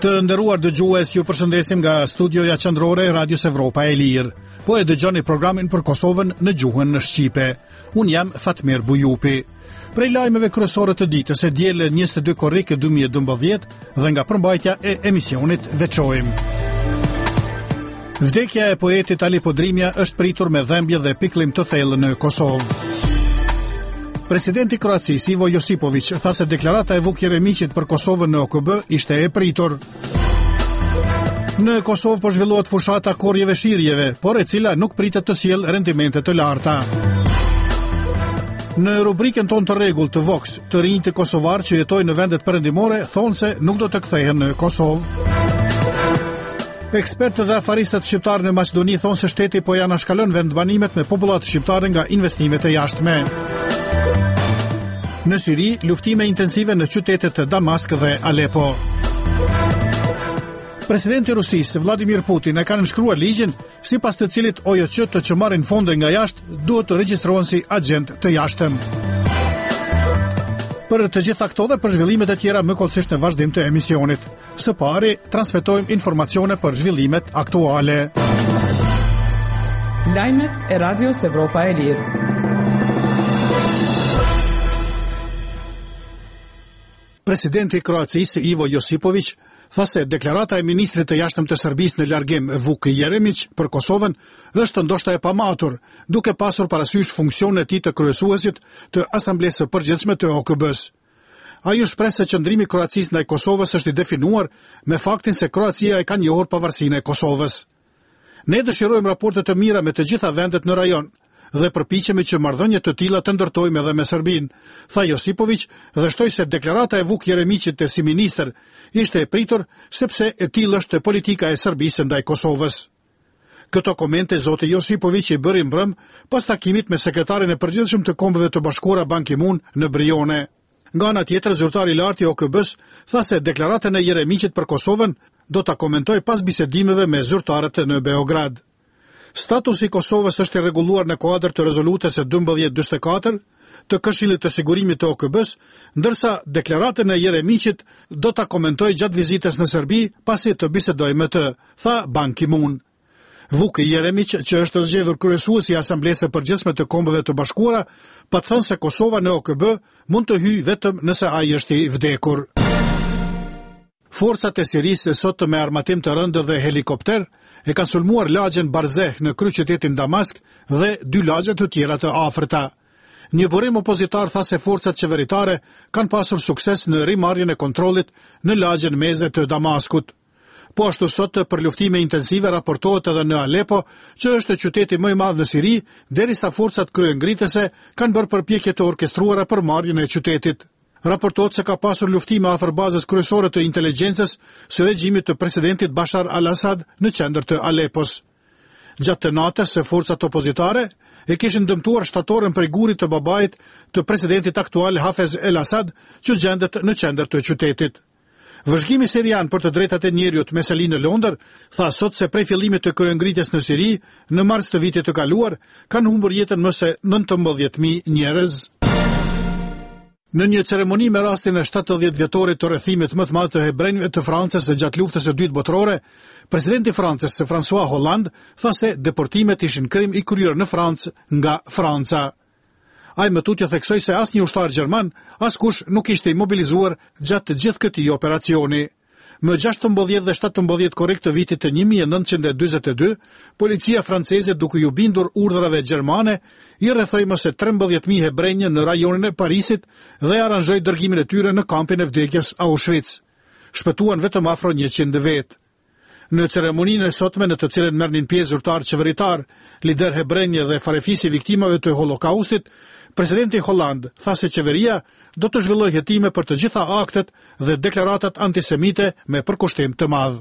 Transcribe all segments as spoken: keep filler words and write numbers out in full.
Të nderuar dëgjues, ju përshëndesim nga studioja qendrore e Radios Evropa e Lirë. Po e dëgjoni programin për Kosovën në gjuhën shqipe. Unë jam Fatmir Bujupi. Prej lajmeve kryesore të ditës e diel njëzet e dy korrik dy mijë e dymbëdhjetë dhe nga përmbajtja e emisionit veçojmë. Vdekja e poetit Ali Podrimja është pritur me dhembje dhe pikëllim të thellë në Kosovë. Presidenti i Kroacisë Ivo Josipović tha se deklarata e Vuk Jeremićit për Kosovën në O K B ishte e pritur. Në Kosovë po zhvillohet fushata korjeve shirjeve, por e cila nuk pritet të sjellë rendimente të larta. Në rubrikën tonë të rregullt të Vox, të rinjtë kosovar që jetojnë në vendet perëndimore thonë se nuk do të kthehen në Kosovë. Ekspertë dhe afaristët shqiptarë në Maqedoni thonë se shteti po ja anashkalon vendbanimet me popullat shqiptare nga investimet e jashtme. Në Siri, luftime intensive në qytetet të Damask dhe Alepo. Presidenti i Rusisë, Vladimir Putin, e ka nënshkruar ligjin sipas të cilit O J C të që marrin fonde nga jashtë duhet të regjistrohen si agent të jashtëm. Për të gjitha këto dhe për zhvillimet e tjera më kollësisht në vazhdim të emisionit. Së pari, transmetojmë informacione për zhvillimet aktuale. Lajmet e Radios Evropa e Lirë. Presidenti i Kroacisë Ivo Josipović tha se deklarata e ministrit të jashtëm të Serbisë në largim Vuk Jeremić për Kosovën është ndoshta e pamatur, duke pasur parasysh funksionin e tij të kryesuesit të Asamblesë së Përgjithshme të O K B-s. Ai u shpreh se qëndrimi i Kroacisë ndaj Kosovës është i definuar me faktin se Kroacia e ka njohur pavarësinë e Kosovës. Ne dëshirojmë raporte të mira me të gjitha vendet në rajon dhe përpiqemi që marrëdhënie të tilla të ndërtojmë edhe me Serbinë, tha Josipović dhe shtoi se deklarata e Vuk Jeremićit të si ministër ishte e pritur sepse e tillë është politika e Serbisë ndaj Kosovës. Këto komente zoti Josipović i bëri mbrëm pas takimit me sekretarin e përgjithshëm të Kombeve të Bashkuara Ban Ki-moon në Brione. Nga ana tjetër, zyrtari i lartë i O K B-s tha se deklaratën e Jeremićit për Kosovën do ta komentoj pas bisedimeve me zyrtarët në Beograd. Statusi i Kosovës është i rregulluar në kuadër të rezolutës së dymbëdhjetë dymbëdhjetë e katër të Këshillit të Sigurimit të O K B-s, ndërsa deklaratën e Jeremićit do ta komentoj gjatë vizitës në Serbi pasi të bisedoj me të, tha Ban Ki-moon. Vuk Jeremić, që është zgjedhur kryesuesi i Asamblesë së Përgjithshme të Kombeve të Bashkuara, pa të thënë se Kosova në O K B mund të hyjë vetëm nëse ai është i vdekur. Forcat e Sirisë sot me armatim të rëndë dhe helikopter e kanë sulmuar lagjen Barzeh në kryeqytetin Damask dhe dy lagje të tjera të afërta. Një burim opozitar tha se forcat qeveritare kanë pasur sukses në rimarrjen e kontrollit në lagjen meze të Damaskut. Po ashtu sot për luftime intensive raportohet edhe në Alepo, që është qyteti më i madh në Siri, derisa forcat kryengritëse kanë bërë përpjekje të orkestruara për marrjen e qytetit. Raportohet se ka pasur luftime afër bazës kryesore të inteligjencës së regjimit të presidentit Bashar al-Assad në qendër të Alepos. Gjatë të natës, forcat opozitare e kishin dëmtuar shtatorën prej gurit të babait të presidentit aktual Hafez el-Assad, që gjendet në qendër të qytetit. Vëzhgimi sirian për të drejtat e njerëzit me seli në Londër tha sot se prej fillimit të kryengritjes në Siri në mars të vitit të kaluar kanë humbur jetën më së nëntëmbëdhjetë mijë njerëz. Në një ceremoni me rastin e shtatëdhjetë vjetorit të rrethimit më të madh të hebrejve të Francës gjatë luftës së dytë botërore, presidenti i Francës, François Hollande, tha se deportimet ishin krim i kryer në Francë nga Franca. Ai më tutje theksoi se asnjë ushtar gjerman, askush nuk ishte imobilizuar gjatë gjithë këtij operacioni. Më gjashtëmbëdhjetë dhe shtatëmbëdhjetë korrik të vitit të një mijë e nëntëqind e dyzet e dy, policia franceze, duke ju bindur urdhrave gjermane, i rrethoi më së trembëdhjetë mijë hebrenj në rajonin e Parisit dhe aranzhoi dërgimin e tyre në kampin e vdekjes Auschwitz. Shpëtuan vetëm afro njëqind vetë. Në ceremoninë e sotme në të cilën merrnin pjesë zyrtar qeveritar, lider hebrenj dhe farefisi viktimave të Holokaustit, presidenti Hollande tha se qeveria do të zhvillojë hetime për të gjitha aktet dhe deklaratat antisemite me përkushtim të madh.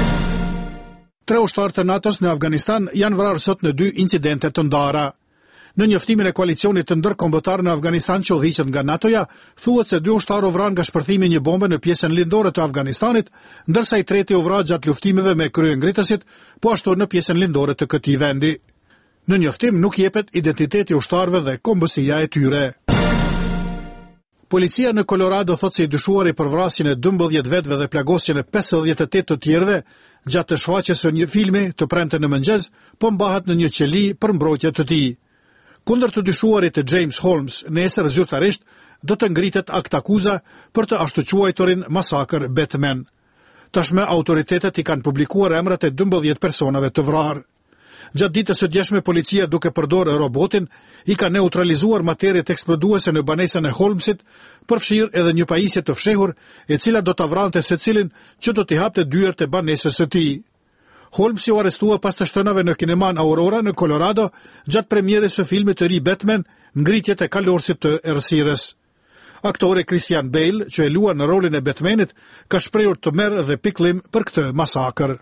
Tre ushtarë të NATO-s në Afganistan janë vrarë sot në dy incidente të ndara. Në njoftimin e koalicionit të ndërkombëtar në Afganistan që udhëhiqet nga NATO-ja, thuhet se dy ushtarë u vranë nga shpërthimi i një bombe në pjesën lindore të Afganistanit, ndërsa i treti u vra gjatë luftimeve me kryengritësit, po ashtu në pjesën lindore të këtij vendi. Në njoftim nuk jepet identiteti i ushtarëve dhe kombësia e tyre. Policia në Colorado thot se i dyshuari për vrasjen e dymbëdhjetë vetëve dhe plagosjen e pesëdhjetë e tetë të tjerëve gjatë të shfaqjes së një filmi të premte në mëngjes, po mbahet në një qeli për mbrojtje të tij. Kundër të dyshuarit të James Holmes, nesër zyrtarisht do të ngritet akt akuza për të ashtu quajturin masakër Batman. Tashmë autoritetet i kanë publikuar emrat e dymbëdhjetë personave të vrarë. Gjatë ditës së djeshme, policia duke përdorë robotin i ka neutralizuar materiet eksploduese në banesën e Holmesit, përfshirë edhe një pajisje të fshehur, e cila do ta vrante secilin që do t'i hapte dyert e banesës së tij. Holmes u arrestua pas të shtënave në kineman Aurora në Colorado gjatë premierës së filmit të ri Batman, ngritjet e kalorësit të errësirës. Aktori Christian Bale, që e luan në rolin e Batmanit, ka shprehur tmerr dhe pikëllim për këtë masakër.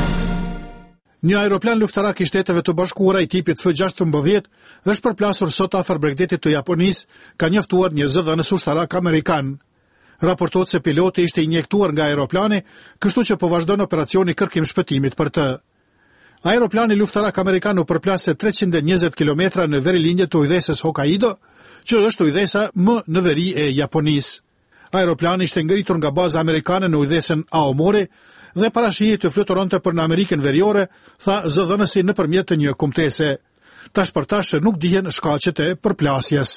Një aeroplan luftarak i Shteteve të Bashkuara i tipit F gjashtëmbëdhjetë është përplasur sot afër Bregdetit të Japonisë, ka njoftuar një zëdhënës ushtarak amerikan. Raportohet se piloti ishte injektuar nga aeroplani, kështu që po vazhdon operacioni kërkim shpëtimit për të. Aeroplani luftarak amerikan u përplas treqind e njëzet kilometra në verilinje të ujdesës Hokkaido, që është ujdesa më në veri e Japonisë. Aeroplani ishte ngritur nga baza amerikane në ujdesën Aomori dhe parashihej të fluturonte për në Amerikën Veriore, tha zëdhënësi nëpërmjet të një kumtese. Tash për tash nuk dihen shkaqet e përplasjes.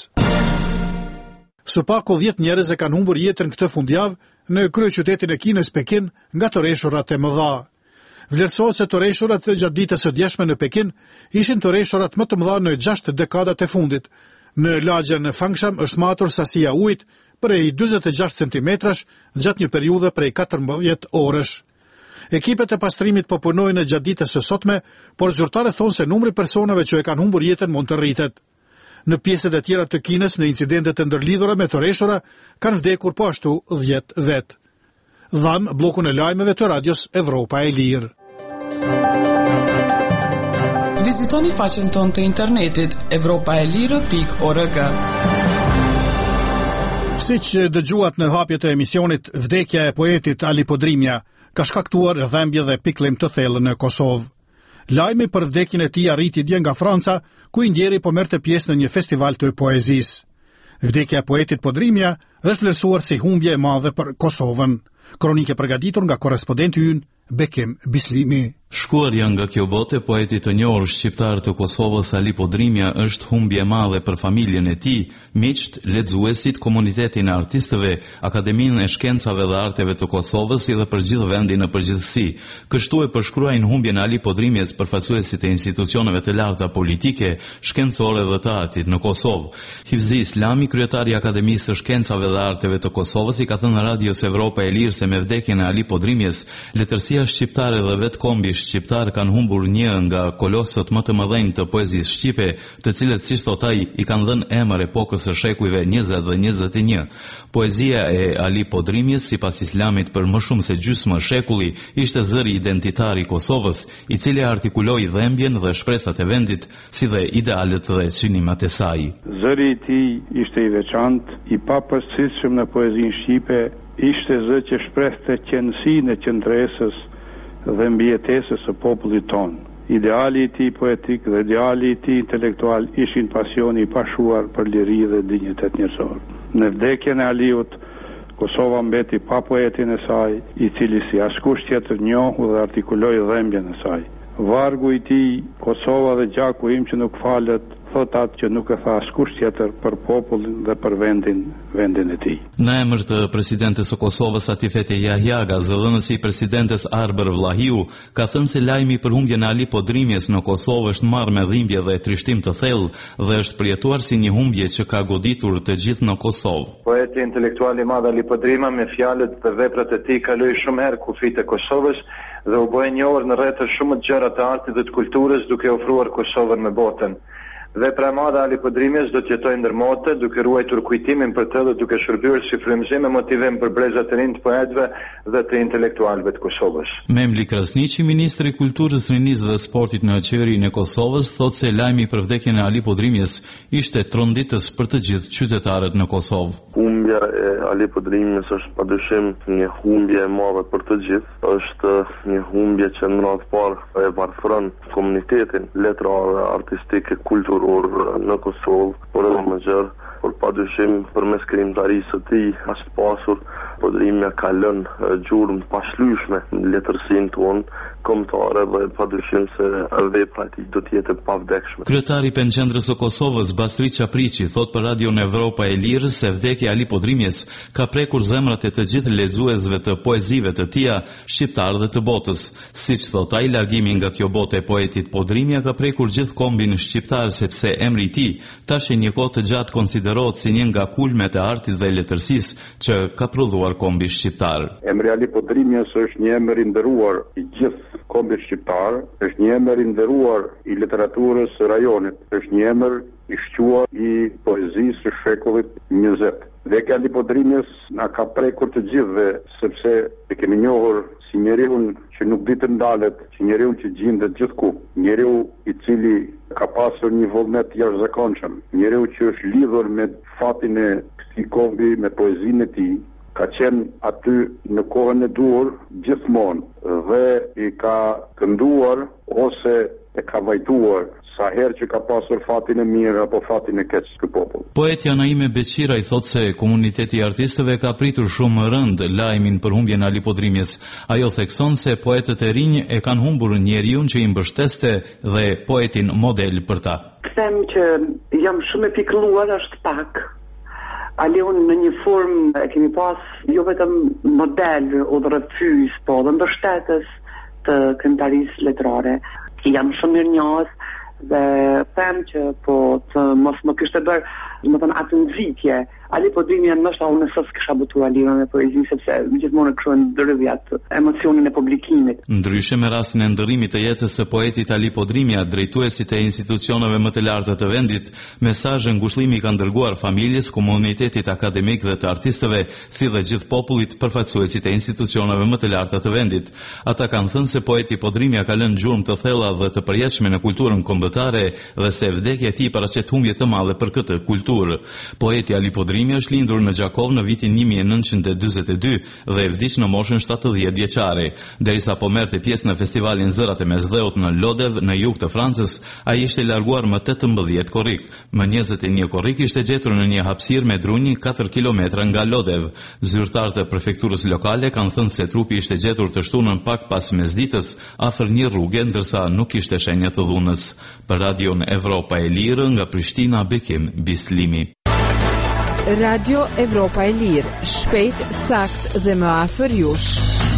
Së paku dhjetë njerëz e kanë humbur jetën këtë fundjavë në kryeqytetin e Kinës Pekin nga tërreshurat e mëdha. Vlerësohet se tërreshurat gjatë ditës së djeshme në Pekin ishin tërreshurat më të mëdha në gjashtë dekadat e fundit. Në lagjen e Fangsham është matur sasia ujit prej dyzet e gjashtë centimetrash gjatë një periudhe prej katërmbëdhjetë orësh. Ekipet e pastrimit po punojnë gjatë ditës së sotme, por zyrtarët thonë se numri personave që e kanë humbur jetën mund të rritet. Në pjesët e tjera të Kinës, në incidentet e ndërlidhura me tërreshura, kanë vdekur po ashtu dhjetë vetë. Dham bllokun e lajmeve të radios Evropa e Lirë. Vizitoni faqen tonë të internetit evropaelire pikë org. Siç dëgjuat në hapjet e emisionit, vdekja e poetit Ali Podrimja ka shkaktuar dhembje dhe pikëllim të thellë në Kosovë. Lajmi për vdekjen e tij arriti dje nga Franca, ku i ndjeri po merrte pjesë në një festival të poezisë. Vdekja e poetit Podrimja është vlerësuar si humbje e madhe për Kosovën. Kronike përgatitur nga korrespondenti ynë Bekim Bislimi. Shkuarja nga kjo bote, poeti të njohur shqiptar të Kosovës Ali Podrimja është humbje e madhe për familjen e tij, miqt, lexuesit, komunitetin e artistëve, Akademinë e Shkencave dhe Arteve të Kosovës si dhe për gjithë vendin në përgjithësi. Kështu e përshkruajnë humbjen e Ali Podrimjes përfaqësuesit e institucioneve të larta politike, shkencore dhe të artit në Kosovë. Hifzi Islami, kryetari i Akademisë së Shkencave dhe Arteve të Kosovës, i ka thënë radios Evropa e Lirë se me vdekjen e Ali Podrimjes, letërsia shqiptare dhe vetkombi shqiptar kanë humbur një nga kolosët më të mëdhenj të poezisë shqipe, të cilët, siç thot ai, i kanë dhënë emër epokës së shekujve njëzet dhe njëzet e një. Poezia e Ali Podrimjes, sipas Islamit, për më shumë se gjysmë shekulli, ishte zëri identitar i Kosovës, i cili artikuloi dhembjen dhe shpresat e vendit, si dhe idealet dhe çinimat e saj. Zëri i tij ishte i veçantë, i papërcitshëm në poezinë shqipe, ishte zë që shprehte qenësinë e qëndresës dhe mbijetesës së popullit tonë. Ideali i tij poetik dhe ideali i tij intelektual ishin pasioni i pashuar për liri dhe dinjitet njerëzor. Në vdekjen e Aliut, Kosova mbeti pa poetin e saj, i cili si askush tjetër njohu dhe artikuloi dhembjen e saj. Vargu i tij, Kosova dhe gjaku im që nuk falet, thot atë që nuk e tha askush tjetër për popullin dhe për vendin, vendin e tij. Në emër të presidentes së Kosovës Atifete Jahjaga, zëdhënësi i presidentes Arber Vllahiu ka thënë se lajmi për humbjen e Ali Podrimjes në Kosovë është marrë me dhimbje dhe trishtim të thellë dhe është përjetuar si një humbje që ka goditur të gjithë në Kosovë. Poeti intelektual i madh Ali Podrima me fjalët dhe veprat e tij kaloi shumë herë kufit e Kosovës dhe u bë njohur në rrethe shumë të gjëra të artit dhe të kulturës, duke ofruar Kosovën me botën. Vepra e madhe Ali Podrimjes do të jetojë ndërmote, duke ruajtur kujtimin për të dhe duke shërbyer si frymëzim e motivim për brezat e rinj të poetëve dhe të intelektualëve të Kosovës. Memli Krasniqi, ministri i Kulturës, Rinisë dhe Sportit në qeverinë e Kosovës, thotë se lajmi për vdekjen e Ali Podrimjes ishte tronditës për të gjithë qytetarët në Kosovë. Humbja e Ali Podrimjes është padyshim një humbje e madhe për të gjithë. Është një humbje që në radhë parë e varfëron komunitetin letrar artistik e kulturor në Kosovë, por edhe më gjerë por padyshim përmes krijimtarisë së tij aq të pasur, Podrimja ka lënë gjurmë pashlyeshme në letërsinë tonë kombëtare dhe padyshim se vepra e tij do të jetë e pavdekshme. Kryetari i Qendrës së Kosovës, Basri Çapriçi, thot për Radion Evropa e Lirë se vdekja e Ali Podrimjes ka prekur zemrat e të gjithë lexuesve të poezive të tija, shqiptar dhe të botës. Siç thot ai, largimi nga kjo botë e poetit Podrimja ka prekur gjithë kombin shqiptar sepse emri i tij tash e një kohë të gjatë konsiderohet si një nga kulmet e artit dhe letërsisë që ka prodhuar kombi shqiptar. Emri Ali Podrimjes është një emër i nderuar i gjithë kombit shqiptar, është një emër i nderuar i literaturës së rajonit, është një emër i shquar i poezisë së shekullit njëzet. Vdekja e Ali Podrimjes na ka prekur të gjithëve sepse e kemi njohur si njeriu që nuk di të ndalet, si njeriu që gjendet gjithku, njeriu i cili ka pasur një vullnet jashtëzakonshëm, njeriu që është lidhur me fatin e këtij kombi, me poezinë e tij, ka qenë aty në kohën e dur gjithmonë dhe i ka kënduar ose e ka vajtuar sa herë që ka pasur fatin e mirë apo fatin e keq të popullit. Poetja Naime Beqira i thot se komuniteti i artistëve ka pritur shumë rënd lajmin për humbjen e Ali Podrimjes. Ajo thekson se poetët e rinj e kanë humbur njeriun që i mbështeste dhe poetin model për ta. Them që jam shumë e pikëlluar është pak. Aliun në një formë e kemi pas jo vetëm model o udhëfys, po dhe mbështetës të këngëtarisë letrare. Jam shumë mirënjohës dhe them që po të mos më kishte bërë, më thënë, atë nxitje. Ali Podrimja ndoshta unë s'e kisha butuar lidhjen me poezinë sepse gjithmonë kështu ndrydhjat, emocionin e publikimit. Ndryshe me rastin e ndërrimit të jetës së poetit Ali Podrimja, drejtuesit e institucioneve më të larta të vendit, mesazhe ngushëllimi kanë dërguar familjes, komunitetit akademik dhe të artistëve, si dhe gjithë popullit, përfaqësuesit e institucioneve më të larta të vendit. Ata kanë thënë se poeti Podrimja ka lënë gjurmë të thella dhe të përjetshme në kulturën kombëtare dhe se vdekja e tij paraqet humbje të madhe për këtë kulturë. Poeti Ali Podrimja është lindur në Gjakov në vitin një mijë e nëntëqind e dyzet e dy dhe e vdiq në moshën shtatëdhjetë vjeçare. Derisa po merrte pjesë në festivalin Zërat e Mesdheut në Lodèv, në jug të Francës, ai ishte larguar më tetëmbëdhjetë korrik. Më njëzet e një korrik ishte gjetur në një hapësirë me drunj katër kilometra nga Lodèv. Zyrtarët e prefekturës lokale kanë thënë se trupi ishte gjetur të shtunën pak pas mesditës afër një rruge, ndërsa nuk kishte shenja të dhunës. Për Radion Evropa e Lirë nga Prishtina, Bekim Bislimi. Radio Evropa e Lirë, shpejt, sakt dhe më afër jush.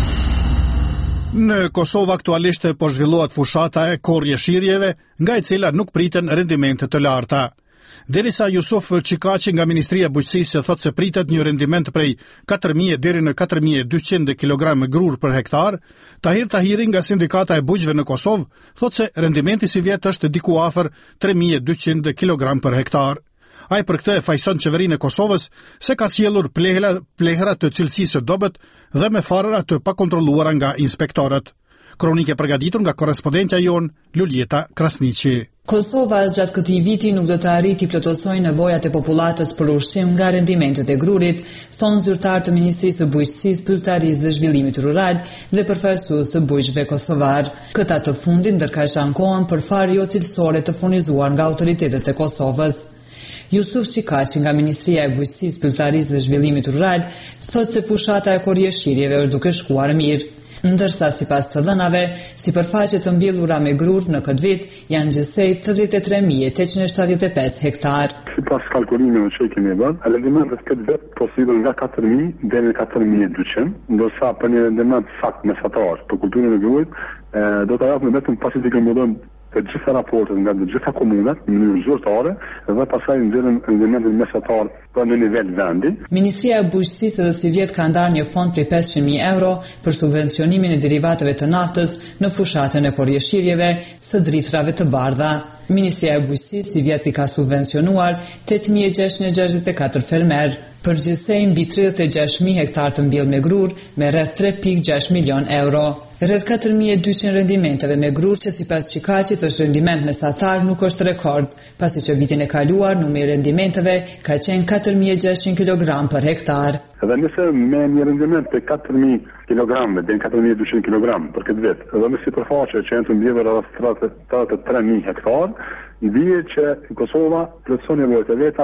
Në Kosovë aktualisht po zhvillohet fushata e korrjeshirjeve, nga e cila nuk priten rendimente të larta. Derisa Jusuf Çikaçi nga Ministria e Bujqësisë thotë se pritet një rendiment prej katër mijë deri në katër mijë e dyqind kilogram grur për hektar, Tahir Tahiri nga Sindikata e Bujqëve në Kosovë thotë se rendimenti si vjet është diku afër tre mijë e dyqind kilogram për hektar. Ai për këtë e fajson qeverinë e Kosovës se ka sjellur plehra, plehra të cilësisë së dobët dhe me farëra të pakontrolluara nga inspektorët. Kronike përgatitur nga korrespondentja jon Luljeta Krasniqi. Kosova gjatë këtij viti nuk do të arrijë të plotësojë nevojat e popullatës për ushqim nga rendimentet e grurit, thonë zyrtar të Ministrisë së Bujqësisë, Pyetarisë dhe Zhvillimit Rural dhe përfaqësues të bujqëve kosovar. Këta të fundit ndërkaq ankohen për farë jo cilësore të furnizuar nga autoritetet e Kosovës. Jusuf Çikaçi nga Ministria e Bujqësisë, Pyetarisë dhe Zhvillimit Rural thotë se fushata e korrjeshirjeve është duke shkuar mirë, ndërsa sipas të dhënave, sipërfaqe të mbjellura me grur në këtë vit janë gjithsej tridhjetë e tre mijë e tetëqind e shtatëdhjetë e pesë hektar. Sipas kalkulimeve që kemi bërë, rendimentet këtë vit po sillen nga katër mijë deri në katër mijë e dyqind, ndërsa për një rendiment sakt mesatar për kulturën e grurit, do ta japim vetëm pasi të kemi të gjitha raportet nga të gjitha komunat në mënyrë zyrtare dhe pastaj nxjerrin rendimentin mesatar për në nivel vendi. Ministria e Bujqësisë edhe si vjet ka ndarë një fond prej pesëqind mijë euro për subvencionimin e derivateve të naftës në fushatën e korrjeshirjeve së drithrave të bardha. Ministria e Bujqësisë si vjet i ka subvencionuar tetë mijë e gjashtëqind e gjashtëdhjetë e katër fermer, përgjithsej mbi tridhjetë e gjashtë mijë hektar të mbjellë me grur me rreth tre pikë gjashtë milion euro. Rreth katër mijë e dyqind rendimenteve me grur që sipas Çikaçit është rendiment mesatar nuk është rekord, pasi që vitin e kaluar numri i rendimenteve ka qenë katër mijë e gjashtëqind kilogram për hektar. Dhe nëse me një rendiment të katër mijë kilograme deri në katër mijë e dyqind kilogram për këtë vit, dhe me sipërfaqe që janë të mbjellur rreth tre mijë hektar, i bie që Kosova plotëson nevojat e veta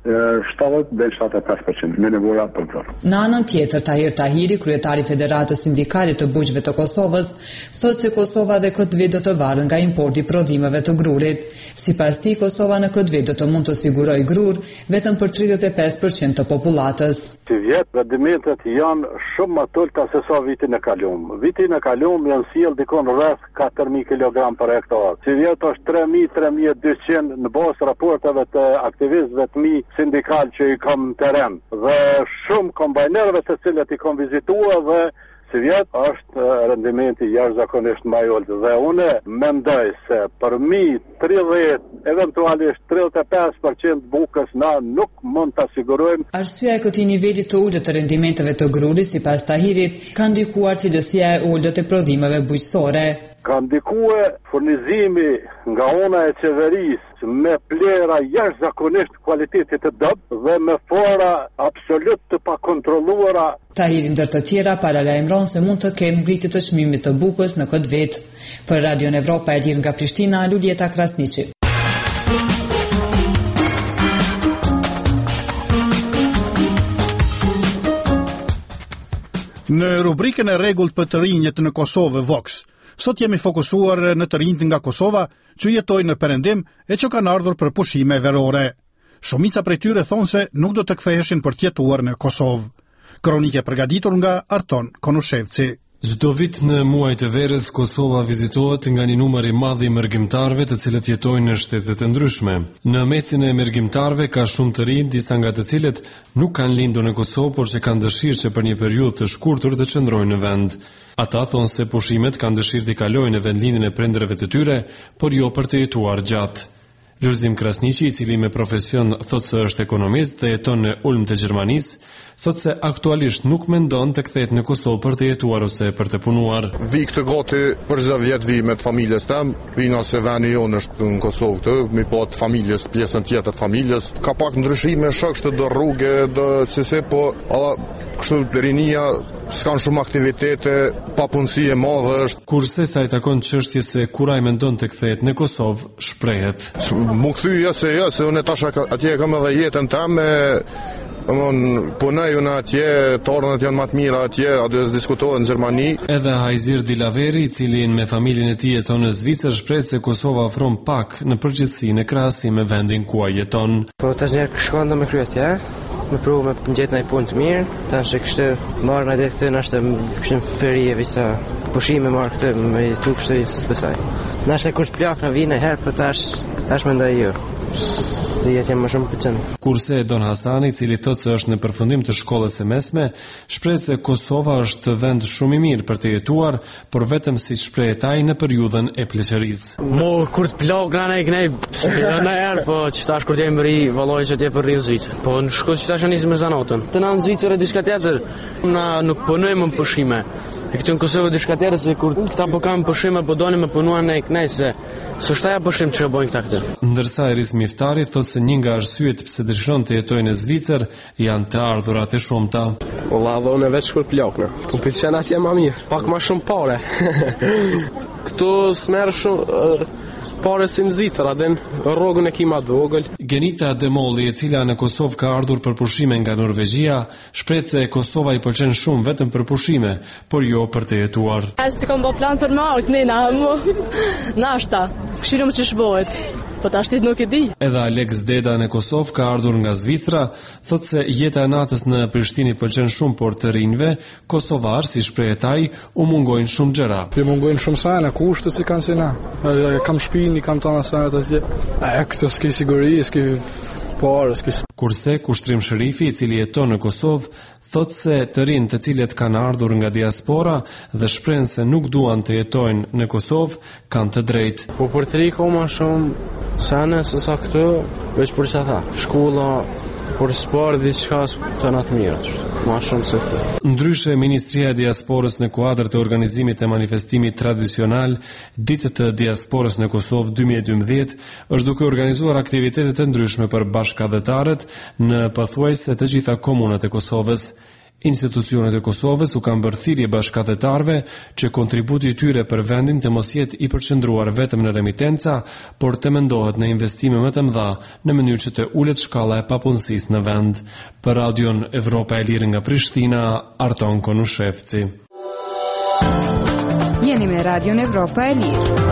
shtatëdhjetë deri shtatëdhjetë e pesë përqind me nevoja për plot. Në anën tjetër, Tahir Tahiri, kryetari i Federatës Sindikale të Bujqëve të Kosovës, thotë se Kosova dhe këtë vit do të varet nga importi i prodhimeve të grurit. Sipas tij, Kosova në këtë vit do të mund të sigurojë grur vetëm për tridhjetë e pesë përqind të popullatës. Si vjet rendimentet janë shumë më të ulta se sa vitin e kaluam. Vitin e kaluam janë sjell dikon rreth katër mijë kilogram për hektar. Si vjet është tre mijë tre mijë e dyqind në bazë raporteve të aktivistëve të mi sindikal që i kam në teren dhe shumë kombajnerëve të cilët i kam vizituar dhe si vjet është rendimenti jashtëzakonisht më i ulët dhe unë mendoj se për mi tridhjetë eventualisht tridhjetë e pesë përqind bukës na nuk mund ta sigurojmë. Arsyeja e këtij niveli të ulët të rendimenteve të grurit sipas Tahirit ka ndikuar cilësia e ulët e prodhimeve bujqësore. Ka ndikuar furnizimi nga ona e qeverisë me plera jashtëzakonisht kualitetit të dobët dhe me fora absolut të pakontrolluara. Tahiri ndër të tjera paralajmëron se mund të kenë ngritje të çmimit të bukës në këtë vit. Për Radion Evropa e Lirë nga Prishtina, Lulieta Krasniqi. Në rubrikën e rregullt për të rinjët në Kosovë Vox, sot jemi fokusuar në të rinjt nga Kosova që jetojnë në perëndim e që kanë ardhur për pushime verore. Shumica prej tyre thonë se nuk do të ktheheshin për të jetuar në Kosovë. Kronike përgatitur nga Arton Konushevci. Çdo vit në muajt e verës, Kosova vizitohet nga një numër i madh i emergjimtarëve të cilët jetojnë në shtete të ndryshme. Në mesin e emergjimtarëve ka shumë të rinj, disa nga të cilët nuk kanë lindur në Kosovë, por që kanë dëshirë që për një periudhë të shkurtër të qëndrojnë në vend. Ata thonë se pushimet kanë dëshirë të kalojnë në vendlindjen e prindërve të tyre, por jo për të jetuar gjatë. Lulzim Krasniqi, i cili me profesion thotë se është ekonomist dhe jeton në Ulm të Gjermanisë, thotë se aktualisht nuk mendon të kthehet në Kosovë për të jetuar ose për të punuar. Vi këtë gati për çdo vjet vi me të familjes tem, vina se vani jonë është në Kosovë këtë, mi po të familjes, pjesën tjetër të familjes. Ka pak ndryshime, shokë do rrugë, do çse po, alla kështu rinia s'kan shumë aktivitete, papunësi e madhe është. Kurse sa i takon çështjes se kur ai mendon të kthehet në Kosovë, shprehet. Mu kthyja se jo, se unë tash atje kam edhe jetën tëme. Unë punoj unë atje, tornët janë më të mira atje, aty diskutohet në Gjermani. Edhe Hajzir Dilaveri, i cili me familjen e tij jeton në Zvicër, shpreh se Kosova ofron pak në përgjithësi në krahasim me vendin ku ai jeton. Po tash ne shkon do me kryet, ja? Me pru me gjetë në i punë të mirë, tash e kështë marrë në dhe këtë në ashtë kështë në feri e visa pushime marrë këtë me jetu kështë i s'besaj. Në ashtë e kur të plak në vinë e herë, për tash, tash me ndaj jo. Së jetë jam më shumë për qënë. Kurse Don Hasani, cili thotë se është në përfundim të shkollës e mesme, shpreh se Kosova është vend shumë i mirë për të jetuar, por vetëm si shpreh ai në periudhën e pleqërisë. Mo kur të plak në ai kënaj, në herë, po çtash kur të jam ri, valloj që të për rrin Zvicër. Po në shkollë çtash nisëm me zanatën. Të na në Zvicër e diçka tjetër, na nuk punojmë në pushime. E këtë në Kosovë diçka tjetër se kur këta po kanë pushime, po donin me punuar në kënaj se s'është pushim që bojnë këta këtë. Ndërsa Eris Miftari thotë se një nga arsyet pse dëshiron të jetojë në Zvicër janë të ardhurat e shumta. Valla vonë veç kur plakna. Po pëlqen atje më mirë, pak më shumë parë. Këtu smerr shumë pare si në Zvicër, adin rrogën e kima të vogël. Genita Demolli, e cila në Kosovë ka ardhur për pushime nga Norvegjia, shpreh se Kosova i pëlqen shumë vetëm për pushime, por jo për të jetuar. Ashtë kam bo plan për më ardhë, nena, më nashta, këshirëm që shbohet. Po ta shtit nuk e di. Edhe Alex Deda në Kosovë ka ardhur nga Zvicra, thotë se jeta e natës në Prishtinë pëlqen shumë, por të rinjve kosovar, si shprehet ai, u mungojnë shumë gjëra. Ju mungojnë shumë sana, kushtet si kanë si na. Kam shtëpinë, kam tana sana atje. A këto s'ke siguri, s'ke parë, s'ke. Kurse Kushtrim Shërifi, i cili jeton në Kosovë, thotë se të rinj të cilët kanë ardhur nga diaspora dhe shprehen se nuk duan të jetojnë në Kosovë, kanë të drejtë. Po për të ri ka më shumë sana se sa këtu, veç për çfarë? Shkolla, për sport diçka të natë mirë, më shumë se këtë. Ndryshe, Ministria e Diasporës në kuadër të organizimit të manifestimit tradicional Ditët të Diasporës në Kosovë dy mijë e dymbëdhjetë është duke organizuar aktivitete të ndryshme për bashkëdhetarët në pothuajse të gjitha komunat e Kosovës. Institucionet e Kosovës u kanë bërë thirrje bashkëdhetarëve që kontributi i tyre për vendin të mos jetë i përqendruar vetëm në remitenca, por të mendohet në investime më të mëdha në mënyrë që të ulet shkalla e papunësisë në vend. Për Radion Evropa e Lirë nga Prishtina, Arton Konushevci. Jeni me Radion Evropa e Lirë.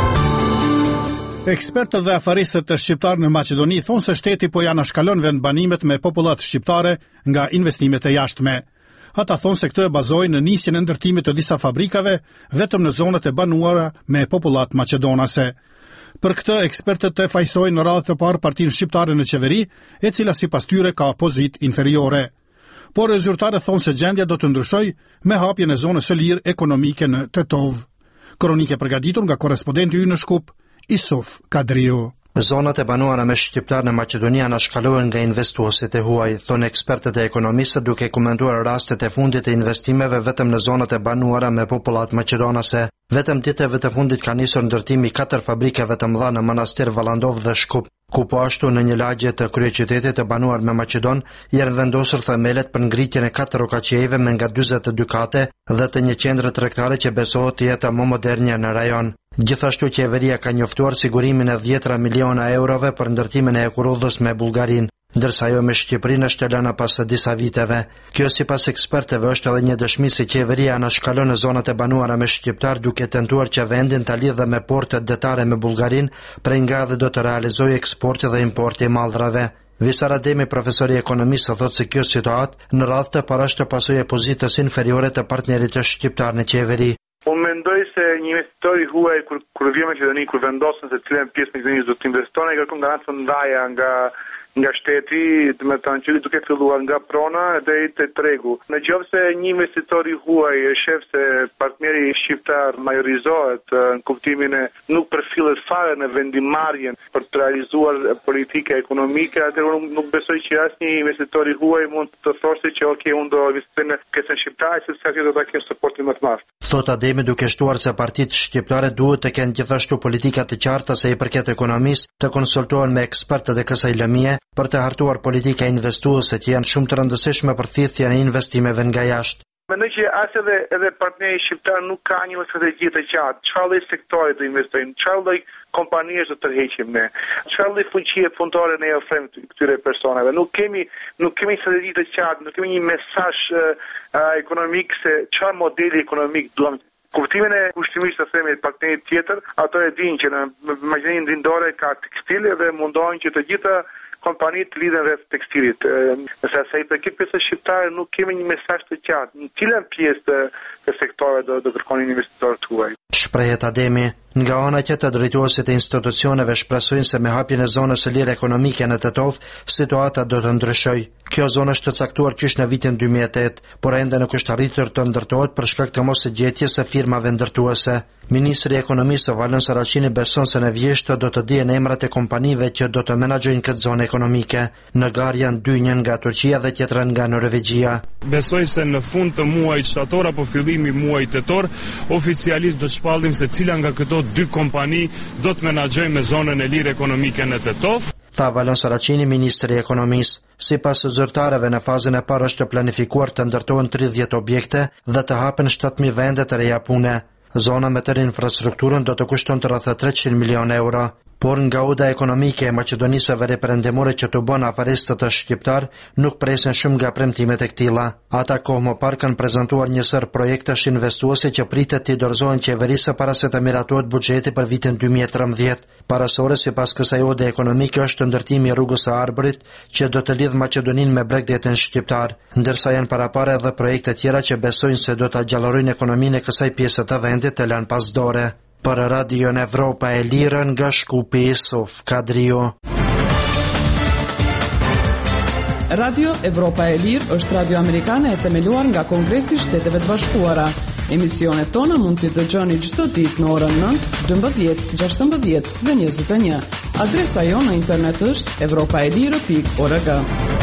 Ekspertët dhe afaristët të shqiptarë në Maqedoni thonë se shteti po janë shkalon vendbanimet me popullat shqiptare nga investimet e jashtme. Ata thonë se këtë e bazojnë në nisjen e ndërtimit të disa fabrikave vetëm në zonat e banuara me popullat maqedonase. Për këtë, ekspertët e fajsojnë në radhë të parë partinë shqiptare në qeveri, e cila sipas tyre ka pozit inferiore. Por rezultatet thonë se gjendja do të ndryshojë me hapjen e zonës së lirë ekonomike në Tetov. Kronike përgatitur nga korrespondenti ynë në Shkup, Isuf Kadriu. Zonat e banuara me shqiptar në Maqedoni janë shkalohen nga investuesit e huaj, thonë ekspertët e ekonomistët duke komentuar rastet e fundit të investimeve vetëm në zonat e banuara me popullat maqedonase. Vetëm ditëve të fundit ka nisur ndërtimi katër fabrikave të mëdha në Manastir, Vallandov dhe Shkup, ku po ashtu në një lagje të kryeqytetit të banuar me Maqedon janë vendosur themelet për ngritjen e katër rokaqejve me nga dyzet e dy kate dhe të një qendre tregtare që besohet të jetë më moderne në rajon. Gjithashtu qeveria ka njoftuar sigurimin e dhjetra miliona eurove për ndërtimin e hekurudhës me Bullgarin, ndërsa ajo me Shqipërinë është lënë pas së disa viteve. Kjo sipas ekspertëve është edhe një dëshmi se qeveria anashkalon në zonat e banuara me shqiptar duke tentuar që vendin ta lidhë me portet detare me Bullgarin, prej nga dhe do të realizojë eksporti dhe importi i mallrave. Visar Ademi, profesori i ekonomisë, thotë se kjo situatë në radhë të parë është pasojë e pozitës inferiore të partnerit të shqiptar në qeveri. Unë mendoj se një investitor i huaj kur kur vjen në Maqedoni, kur vendosen se cilën pjesë në Maqedoni do të investojnë, ai kërkon garancë ndaja nga nga shteti, do të thonë që duke filluar nga prona deri te tregu. Në qoftë se një investitor i huaj e shef se partneri shqiptar majorizohet në kuptimin e nuk përfillet fare në vendimarrjen për të realizuar politika ekonomike, atëherë unë nuk besoj që asnjë investitor i huaj mund të thosë që ok, unë do investoj në pjesën shqiptare, sepse aty do ta kesh suportin më të madh. Thot Ademi duke shtuar se partitë shqiptare duhet të kenë gjithashtu politika të qarta se i përket ekonomisë, të konsultohen me ekspertët e kësaj lëmie për të hartuar politika investuese që janë shumë të rëndësishme për thithjen e investimeve nga jashtë. Mendoj që as edhe edhe partneri shqiptar nuk ka një strategji të qartë. Çfarë lloj sektori do investojmë, çfarë lloj kompanish do tërheqim ne, çfarë lloj fuqie punëtore ne ofrojmë këtyre personave. Nuk kemi nuk kemi strategji të qartë, nuk kemi një mesazh uh, ekonomik se çfarë modeli ekonomik duam. Kuptimin e kushtimisht të themi partnerit tjetër, ato e dinë që në Maqedoninë Lindore ka tekstile dhe mundohen që të gjitha kompanitë lidhen rreth tekstilit. Nëse sa i përket pjesës shqiptare nuk kemi një mesazh të qartë. Në cilën pjesë të, të sektorit do, do kërkonin investitorët tuaj? Shprehet Ademi. Nga ana tjetër, drejtuesit e institucioneve shpresojnë se me hapjen e zonës së lirë ekonomike në Tetov, situata do të ndryshojë. Kjo zonë është të caktuar qysh në vitin dy mijë e tetë, por ende nuk është arritur të ndërtohet për shkak të mosgjetjes së firmave ndërtuese. Ministri i Ekonomisë Valon Saracini beson se në vjeshtë do të dihen emrat e kompanive që do të menaxhojnë këtë zonë ekonomike. Në garë janë dy, një nga Turqia dhe tjetra nga Norvegjia. Besoj se në fund të muajit shtator apo fillimi i muajit tetor, oficialisht do të shpallim se cila nga këto dy kompani do të menaxhojnë me zonën e lirë ekonomike në Tetov. Tha Valon Saracini, ministri i Ekonomisë. Sipas zyrtarëve, në fazën e parë është planifikuar të ndërtohen tridhjetë objekte dhe të hapen shtatëdhjetë mijë vende të reja pune. Zona me tërë infrastrukturën do të kushton të rreth treqind milion euro. Por nga uda ekonomike e Maqedonisë së Veriut Perëndimore që të bën afaristët e shqiptar nuk presin shumë nga premtimet e këtilla. Ata kohë më parë kanë prezantuar një sër projektesh investuese që pritet të dorëzohen qeverisë para se të miratohet buxheti për vitin dy mijë e trembëdhjetë. Parasore sipas kësaj ude ekonomike është ndërtimi i rrugës së Arbërit që do të lidh Maqedoninë me Bregdetin shqiptar, ndërsa janë parapara edhe projekte tjera që besojnë se do ta gjallërojnë ekonominë e kësaj pjese të vendit të lënë pas dore. Për Radion Evropa e Lirë nga Shkupi, Isuf Kadriu. Radio Evropa e Lirë është radio amerikane e themeluar nga Kongresi i Shteteve të Bashkuara. Emisionet tona mund t'i dëgjoni çdo ditë në orën nëntë, dymbëdhjetë, gjashtëmbëdhjetë dhe njëzet e një. Adresa jonë në internet është evropaelire pikë org.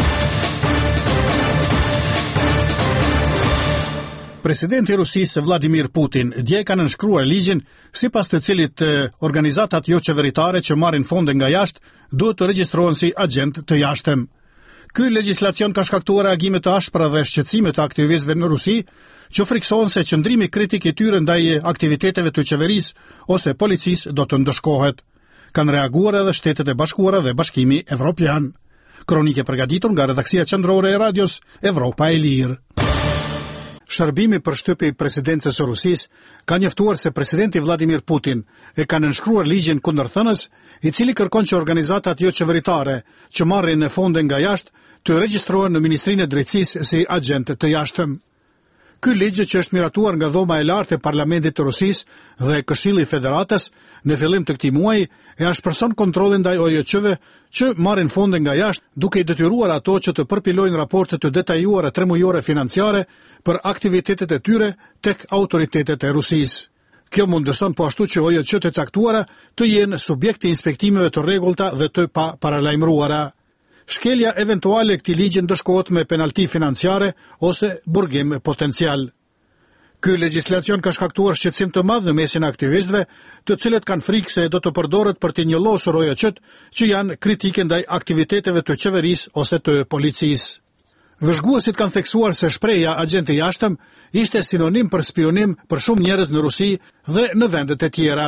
Presidenti i Rusisë Vladimir Putin dje ka nënshkruar ligjin sipas të cilit organizatat jo qeveritare që marrin fonde nga jashtë duhet të regjistrohen si agent të jashtëm. Ky legjislacion ka shkaktuar reagime të ashpra dhe shqetësime të aktivistëve në Rusi, që friksohen se qëndrimi kritik i tyre ndaj aktiviteteve të qeverisë ose policisë do të ndëshkohet. Kanë reaguar edhe Shtetet e Bashkuara dhe Bashkimi Evropian. Kronike përgatitur nga redaksia qendrore e radios Evropa e Lirë. Shërbimi për shtypje i presidencës së Rusisë ka njoftuar se presidenti Vladimir Putin e ka nënshkruar ligjin kundërthënës, i cili kërkon që organizatat jo qeveritare që marrin fonde nga jashtë të regjistrohen në Ministrinë e Drejtësisë si agentë të jashtëm. Ky ligj, që është miratuar nga Dhoma e Lartë e Parlamentit të Rusisë dhe Këshilli i Federatës në fillim të këtij muaji, e ashpërson kontrollin ndaj O J Q-ve që marrin fonde nga jashtë, duke i detyruar ato që të përpilojnë raporte të detajuara tremujore financiare për aktivitetet e tyre tek autoritetet e Rusisë. Kjo mundëson po ashtu që O J Q të caktuara të jenë subjekt të inspektimeve të rregullta dhe të pa paralajmëruara. Shkelja eventuale e këtij ligji ndëshkohet me penalti financiare ose burgim potencial. Ky legjislacion ka shkaktuar shqetësim të madh në mesin e aktivistëve, të cilët kanë frikë se do të përdoret për të njëllosur O J Q-t që janë kritike ndaj aktiviteteve të qeverisë ose të policisë. Vëzhguesit kanë theksuar se shpreha agent i jashtëm ishte sinonim për spionim për shumë njerëz në Rusi dhe në vendet e tjera.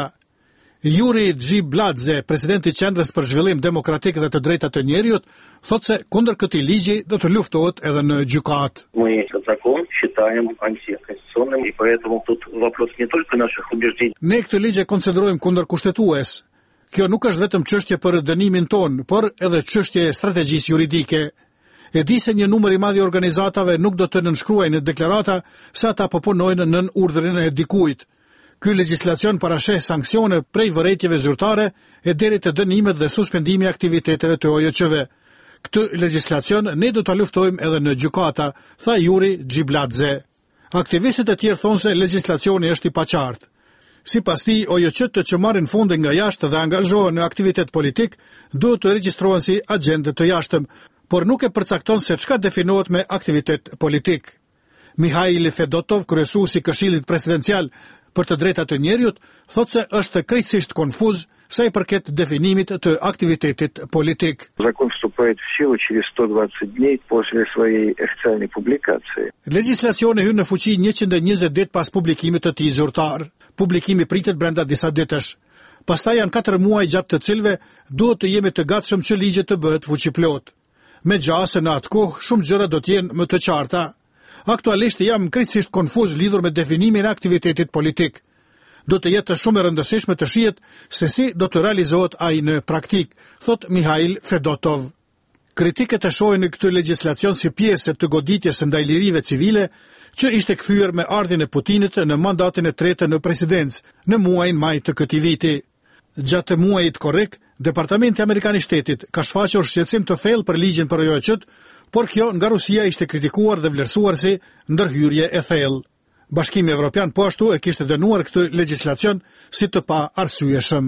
Yuri Gjibladze, presidenti i Qendrës për Zhvillim Demokratik dhe të Drejtat të Njerëzit, thotë se kundër këtij ligji do të luftohet edhe në gjykatë. Мы этот закон считаем антиконституционным, и поэтому тут вопрос не только наших убеждений. Ne këtë ligj e konsiderojmë kundërkushtetues. Kjo nuk është vetëm çështje për dënimin ton, por edhe çështje e strategjisë juridike. E di se një numër i madh i organizatave nuk do të nënshkruajnë në deklarata se ata po punojnë nën urdhrin e dikujt. Ky legjislacion parasheh sanksione prej vërejtjeve zyrtare e deri te dënimet dhe suspendimi i aktiviteteve të O J Q-ve. Këtë legjislacion ne do ta luftojmë edhe në gjykata, tha Yuri Gjibladze. Aktivistët e tjerë thonë se legjislacioni është i paqartë. Sipas tij, O J Q-të që marrin fonde nga jashtë dhe angazhohen në aktivitet politik duhet të regjistrohen si agentë të jashtëm, por nuk e përcakton se çka definohet me aktivitet politik. Mikhail Fedotov, kryesuesi i Këshillit Presidencial për të drejtat të njerëzit, thotë se është krejtësisht konfuz sa i përket definimit të aktivitetit politik. Закон вступает в силу через сто двадцать дней после своей официальной публикации. Legjislacioni hyn në fuqi njëqind e njëzet ditë pas publikimit të tij zyrtar. Publikimi pritet brenda disa ditësh. Pastaj janë katër muaj gjatë të cilëve duhet të jemi të gatshëm që ligji të bëhet fuqiplot. Megjithëse në atë kohë shumë gjëra do të jenë më të qarta. Aktualisht jam krejtësisht konfuz lidhur me definimin e aktivitetit politik. Do të jetë shumë e rëndësishme të shihet se si do të realizohet ai në praktik, thot Mikhail Fedotov. Kritikët e shohin këtë legjislacion si pjesë të goditjes së ndaj lirive civile që ishte kthyer me ardhjen e Putinit në mandatin e tretë në presidencë në muajin maj të këtij viti. Gjatë muajit korrik, Departamenti Amerikan i Shtetit ka shfaqur shqetësim të thellë për ligjin për O J Q-t, por kjo nga Rusia ishte kritikuar dhe vlerësuar si ndërhyrje e thellë. Bashkimi Evropian po ashtu e kishte dënuar këtë legjislacion si të pa arsyeshëm.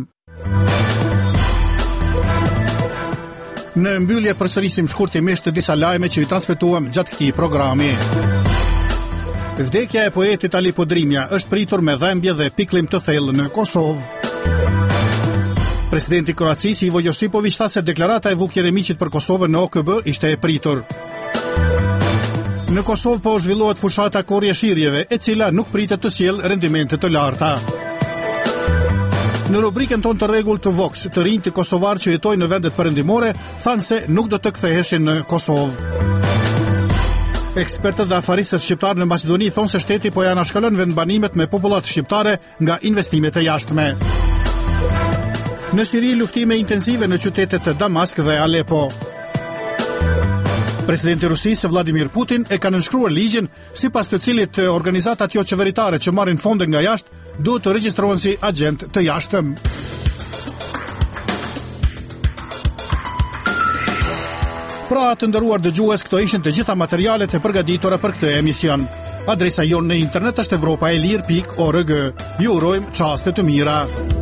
Në mbyllje përsërisim shkurtimisht të disa lajme që i transmetuam gjatë këtij programi. Vdekja e poetit Ali Podrimja është pritur me dhembje dhe pikëllim të thellë në Kosovë. Presidenti i Kroacisë Ivo Josipović tha se deklarata e Vuk Jeremićit për Kosovën në O K B ishte e pritur. Në Kosovë po zhvillohet fushata Korje Shirjeve, e cila nuk pritet të sjellë rendimente të larta. Në rubrikën tonë të rregullt të Vox, të rinjtë kosovar që jetojnë në vendet perëndimore thanë se nuk do të ktheheshin në Kosovë. Ekspertët dhe afaristët shqiptarë në Maqedoni thonë se shteti po ja anashkalon vendbanimet me popullat shqiptare nga investimet e jashtme. Në Siri luftime intensive në qytetet të Damask dhe Alepo. Presidenti i Rusisë Vladimir Putin e ka nënshkruar ligjin sipas të cilit organizatat jo qeveritare që marrin fonde nga jashtë duhet të regjistrohen si agent të jashtëm. Pra të nderuar dëgjues, këto ishin të gjitha materialet e përgatitura për këtë emision. Adresa jonë në internet është evropaelir pikë org. Ju urojmë çaste të mira.